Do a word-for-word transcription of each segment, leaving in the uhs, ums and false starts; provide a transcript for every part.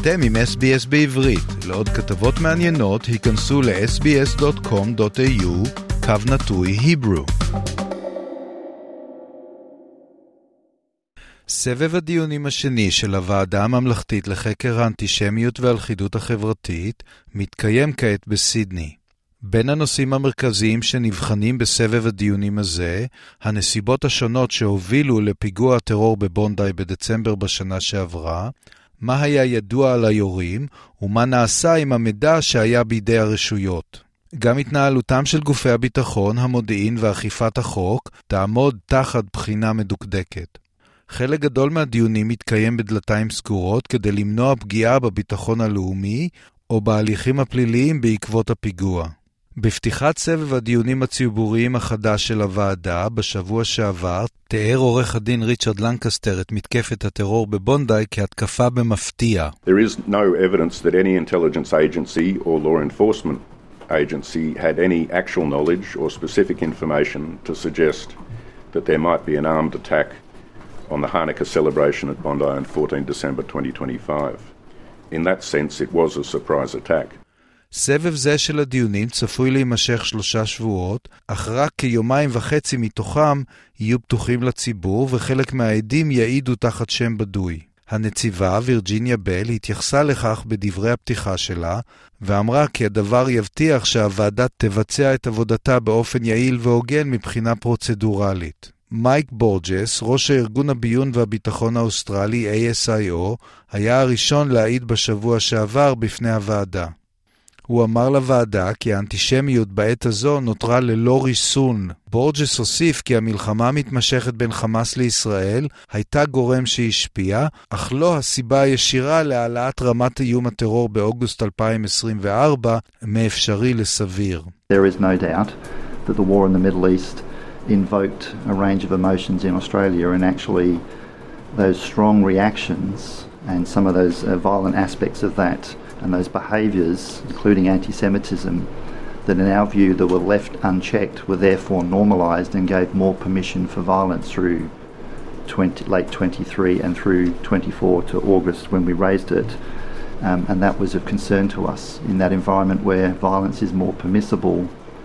אתם עם אס בי אס בעברית. לעוד כתבות מעניינות, היכנסו ל-אס בי אס דוט קום דוט איי יו קו נטוי היברו. סבב הדיונים השני של הוועדה הממלכתית לחקר האנטישמיות והלכידות החברתית מתקיים כעת בסידני. בין הנושאים המרכזיים שנבחנים בסבב הדיונים הזה, הנסיבות השונות שהובילו לפיגוע הטרור בבונדאי בדצמבר בשנה שעברה, מה היה ידוע על היורים ומה נעשה עם המידע שהיה בידי הרשויות. גם התנהלותם של גופי הביטחון, המודיעין ואכיפת החוק תעמוד תחת בחינה מדוקדקת. חלק גדול מהדיונים מתקיים בדלתיים סגורות כדי למנוע פגיעה בביטחון הלאומי או בהליכים הפליליים בעקבות הפיגוע. בפתיחת סבב הדיונים הציבוריים החדש של הוועדה בשבוע שעבר, תיאר עורך הדין ריצ'רד לנקסטר את מתקפת הטרור בבונדאי כהתקפה במפתיע. There is no evidence that any intelligence agency or law enforcement agency had any actual knowledge or specific information to suggest that there might be an armed attack on the Hanukkah celebration at Bondi on fourteenth December twenty twenty-five. In that sense, it was a surprise attack. סבב זה של הדיונים צפוי להימשך שלושה שבועות, אך רק כיומיים וחצי מתוכם יהיו פתוחים לציבור וחלק מהעדים יעידו תחת שם בדוי. הנציבה וירג'יניה בל התייחסה לכך בדברי הפתיחה שלה ואמרה כי הדבר יבטיח שהוועדה תבצע את עבודתה באופן יעיל והוגן מבחינה פרוצדורלית. מייק בורג'ס, ראש הארגון הביון והביטחון האוסטרלי איי אס איי או, היה הראשון להעיד בשבוע שעבר בפני הוועדה. הוא אמר לוועדה כי האנטישמיות בעת הזו נותרה ללא ריסון. בורג'ס הוסיף כי המלחמה המתמשכת בין חמאס לישראל הייתה גורם שהשפיע, אך לא הסיבה הישירה להעלאת רמת איום הטרור באוגוסט אלפיים עשרים וארבע מאפשרי לסביר. There is no doubt that the war in the Middle East invoked a range of emotions in Australia, and actually those strong reactions and some of those uh, violent aspects of that and those behaviours, including anti-Semitism, that in our view that were left unchecked were therefore normalised and gave more permission for violence through twenty, late twenty-three and through twenty-four to August when we raised it. Um, and that was of concern to us in that environment where violence is more permissible.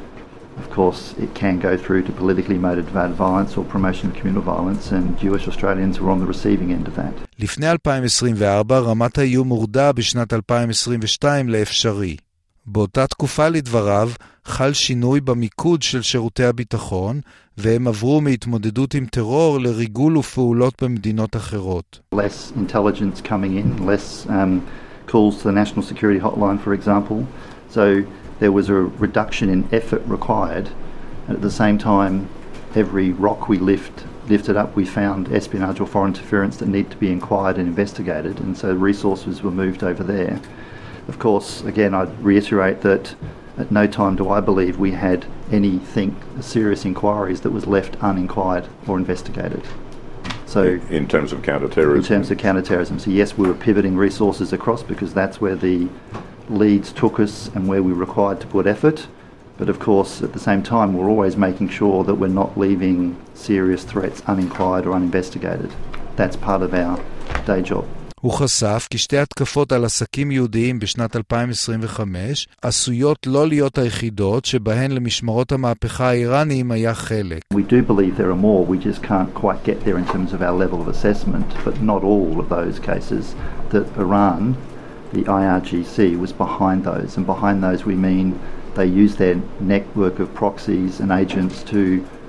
Of course, it can go through to politically motivated violence or promotion of communal violence, and Jewish Australians were on the receiving end of that. לפני אלפיים עשרים וארבע רמת האיום הורדה בשנת אלפיים עשרים ושתיים לאפשרי. באותה תקופה לדבריו חל שינוי במיקוד של שירותי הביטחון, והם עברו מהתמודדות עם טרור לריגול ופעולות במדינות אחרות. Less intelligence coming in, less um, calls to the National Security Hotline, for example. So there was a reduction in effort required, and at the same time, every rock we lift, lifted up, we found espionage or foreign interference that needed to be inquired and investigated, and so resources were moved over there. Of course, again, I'd reiterate that at no time do I believe we had anything, serious inquiries that was left uninquired or investigated. So, in terms of counter-terrorism? In terms of counter-terrorism. So yes, we were pivoting resources across because that's where the leads took us and where we were required to put effort. But of course, at the same time, we're always making sure that we're not leaving serious threats uninquired or uninvestigated. That's part of our day job. הוא חשף כי שתי התקפות על עסקים יהודיים בשנת אלפיים עשרים וחמש עשויות לא להיות היחידות שבהן למשמרות המהפכה האיראניים היה חלק. We do believe there are more, we just can't quite get there in terms of our level of assessment, but not all of those cases that Iran, the I R G C, was behind those, and behind those we mean they use their network of proxies and agents to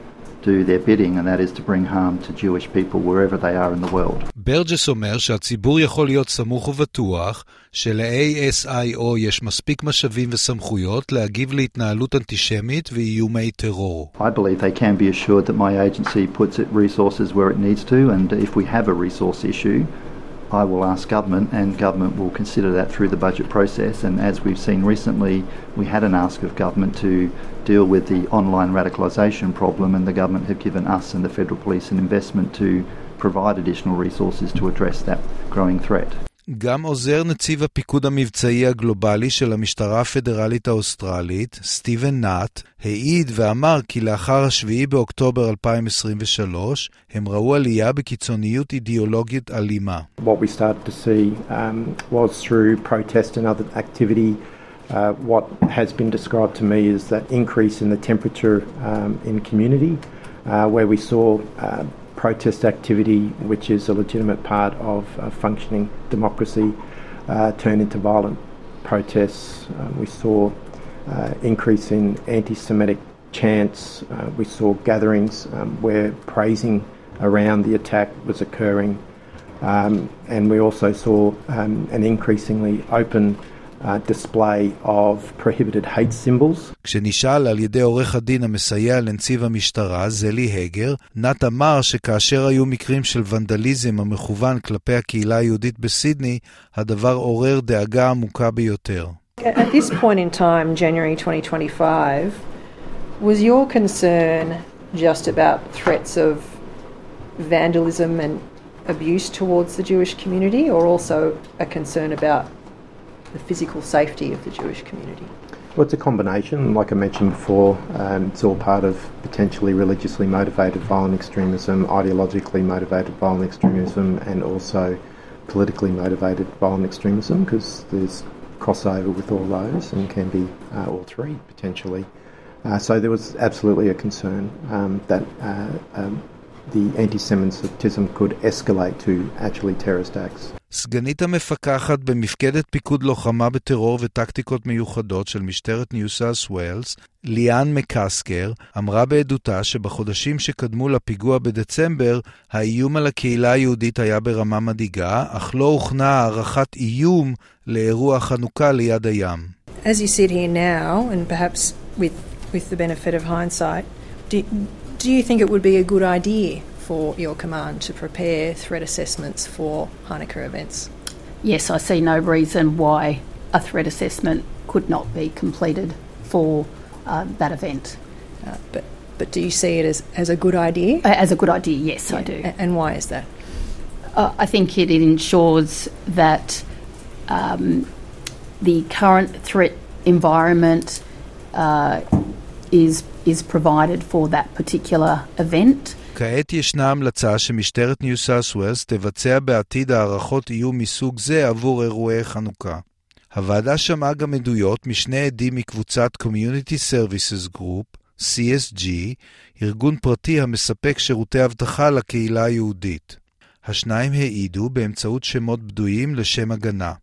do their bidding, and that is to bring harm to Jewish people wherever they are in the world. ברג'ס אומר שהציבור יכול להיות סמוך ובטוח של-איי אס איי או יש מספיק משאבים וסמכויות להגיב להתנהלות אנטישמית ואיומי טרור. I believe they can be assured that my agency puts its resources where it needs to, and if we have a resource issue, I will ask government, and government will consider that through the budget process. And as we've seen recently, we had an ask of government to deal with the online radicalisation problem, and the government have given us and the federal police an investment to provide additional resources to address that growing threat. גם עוזר נציב הפיקוד המבצעי הגלובלי של המשטרה הפדרלית האוסטרלית, סטיבן נאט, העיד ואמר כי לאחר השביעי באוקטובר אלפיים עשרים ושלוש הם ראו עלייה בקיצוניות אידיאולוגית אלימה. What we started to see um, was through protest and other activity. Uh, what has been described to me is that increase in the temperature um, in community, uh, where we saw uh, protest activity, which is a legitimate part of uh, functioning democracy, uh, turn into violent protests. Uh, we saw uh, increase in anti-Semitic chants. Uh, we saw gatherings um, where praising around the attack was occurring. Um, and we also saw um, an increasingly open Uh, display of prohibited hate symbols. כשנשאל על ידי עורך הדין המסייע לנציב המשטרה, זלי הגר, נאט אמר שכאשר היו מקרים של ונדליזם המכוון כלפי הקהילה היהודית בסידני, הדבר עורר דאגה עמוקה ביותר. At this point in time, January twenty twenty-five, was your concern just about threats of vandalism and abuse towards the Jewish community, or also a concern about the physical safety of the Jewish community? Well, it's a combination. Like I mentioned before, um, it's all part of potentially religiously motivated violent extremism, ideologically motivated violent extremism, and also politically motivated violent extremism, because there's crossover with all those and can be uh, all three potentially. Uh, so there was absolutely a concern um, that uh, um, the anti-Semitism could escalate to actually terrorist acts. סגנית המפקחת במפקדת פיקוד לוחמה בטרור וטקטיקות מיוחדות של משטרת ניו סאות' ווילס, ליאן מקסקר, אמרה בעדותה שבחודשים שקדמו לפיגוע בדצמבר, האיום על הקהילה היהודית היה ברמה מדאיגה, אך לא הוכנה הערכת איום לאירוע חנוכה ליד הים. As you sit here now, and perhaps with, with the benefit of hindsight, do, do you think it would be a good idea for your command to prepare threat assessments for Hanukkah events? Yes, I see no reason why a threat assessment could not be completed for uh, that event. Uh, but but do you see it as, as a good idea? Uh, as a good idea, yes, yeah. I do. A- and why is that? Uh, I think it, it ensures that um, the current threat environment uh, is is provided for that particular event. כעת ישנה המלצה שמשטרת ניו סאות' ווילס תבצע בעתיד הערכות איום מסוג זה עבור אירועי חנוכה. הוועדה שמעה גם עדויות משני עדים מקבוצת Community Services Group, סי אס ג'י, ארגון פרטי המספק שירותי אבטחה לקהילה היהודית. השניים העידו באמצעות שמות בדויים לשם הגנה.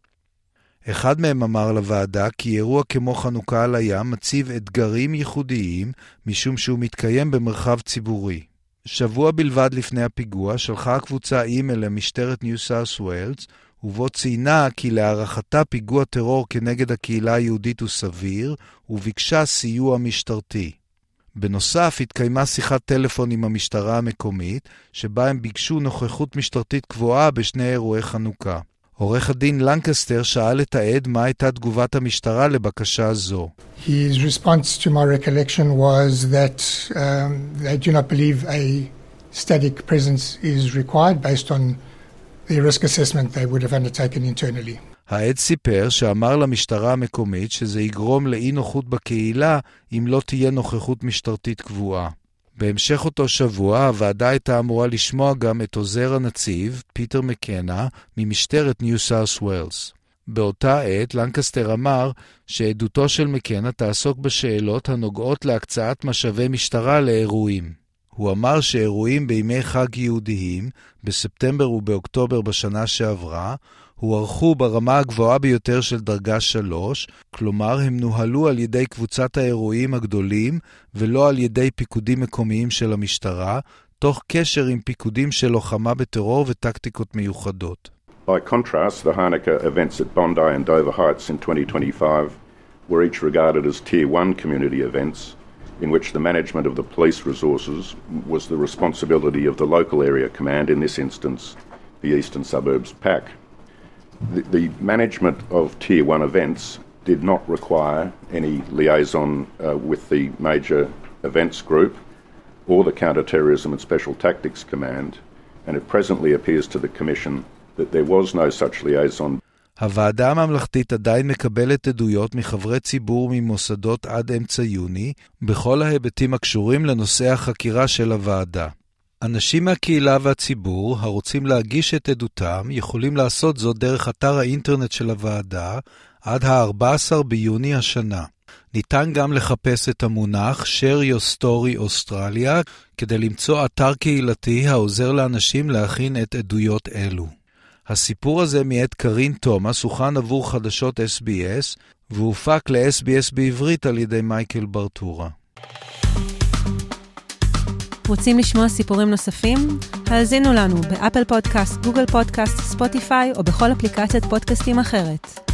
אחד מהם אמר לוועדה כי אירוע כמו חנוכה על הים מציב אתגרים ייחודיים משום שהוא מתקיים במרחב ציבורי. שבוע בלבד לפני הפיגוע שלחה הקבוצה אימייל למשטרת ניו סאות' ווילס, ובו ציינה כי להערכתה פיגוע טרור כנגד הקהילה היהודית הוא סביר, וביקשה סיוע משטרתי. בנוסף, התקיימה שיחת טלפון עם המשטרה המקומית, שבה הם ביקשו נוכחות משטרתית קבועה בשני אירועי חנוכה. עורך הדין לנקסטר שאל את העד מה הייתה תגובת המשטרה לבקשה זו. His response to my recollection was that um, they do not believe a static presence is required based on the risk assessment they would have undertaken internally. העד סיפר שאמר למשטרה המקומית שזה יגרום לאי נוחות בקהילה אם לא תהיה נוכחות משטרתית קבועה. בהמשך אותו שבוע, הוועדה הייתה אמורה לשמוע גם את עוזר הנציב, פיטר מקנה, ממשטרת ניו סאות' ווילס. באותה עת, לנקסטר אמר שעדותו של מקנה תעסוק בשאלות הנוגעות להקצאת משאבי משטרה לאירועים. הוא אמר שאירועים בימי חג יהודיים, בספטמבר ובאוקטובר בשנה שעברה, הוערכו ברמה הגבוהה ביותר של דרגה שלוש, כלומר הם נוהלו על ידי קבוצת האירועים הגדולים ולא על ידי פיקודים מקומיים של המשטרה, תוך קשר עם פיקודים של לוחמה בטרור וטקטיקות מיוחדות. By contrast, the Hanukkah events at Bondi and Dover Heights in twenty twenty-five were each regarded as Tier one community events, in which the management of the police resources was the responsibility of the local area command, in this instance, the Eastern Suburbs P A C. The, the management of Tier one events did not require any liaison uh, with the Major Events Group or the Counter-Terrorism and Special Tactics Command, and it presently appears to the Commission that there was no such liaison. הוועדה הממלכתית עדיין מקבלת עדויות מחברי ציבור ממוסדות עד אמצע יוני, בכל ההיבטים הקשורים לנושא החקירה של הוועדה. אנשים מהקהילה והציבור הרוצים להגיש את עדותם יכולים לעשות זאת דרך אתר האינטרנט של הוועדה עד ה-ארבעה עשר ביוני השנה. ניתן גם לחפש את המונח Share Your Story Australia כדי למצוא אתר קהילתי העוזר לאנשים להכין את עדויות אלו. הסיפור הזה מאת קרין תומאס הוכן עבור חדשות אס בי אס והופק ל-אס בי אס בעברית על ידי מייקל ברטורה. רוצים לשמוע סיפורים נוספים? האזינו לנו באפל פודקאסט, גוגל פודקאסט, ספוטיפיי או בכל אפליקציית פודקאסטים אחרת.